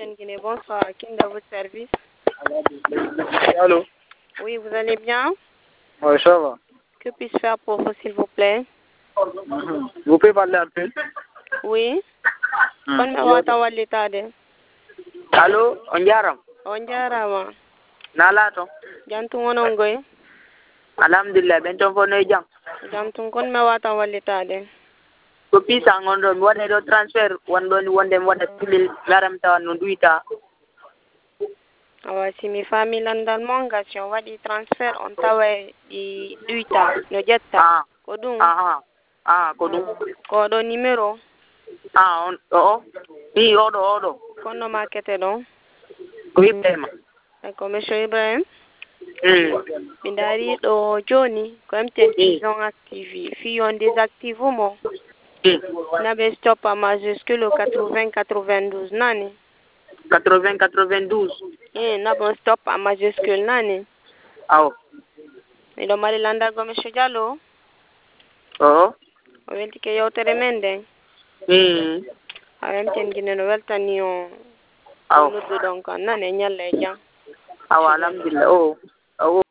Guinée, bonsoir. Qui est dans votre service? Allô? Oui, vous allez bien? Oui, ça va. Que puis-je faire pour vous, s'il vous plaît? Vous pouvez parler un peu? Oui. Kon me wata wallitade. Allô? On jaram? On jarama. Nalato? Jantung onon goy. Alhamdulillah, benton ko noy jam. Jantung kon me wata wallitade. Ko pisa ngondo mi waɗa ɗo transfert wonɗo ni wonde mi waɗa 6000 garam tawa no duyta. Awa simi famille landal monga si on waɗi transfert on tawa ɗi ɗuyta no ƴetta ko ɗum ko ɗum ko ɗo numéro on o i oɗo konno makete ɗon ko Ibrahima ko monsieur Ibrahim mi dari ɗo joni ko MTN prison active fi on désactive mo naɓe stop à majuscule 80 92 nani 80 92 naɓon stop à majuscule nani awo miɗo mari landago monsieur Diallo o weltike yewtere men nden MTN Guinée no weltani o nodduɗon kan nane ñalla e jam awa alhamdulillah o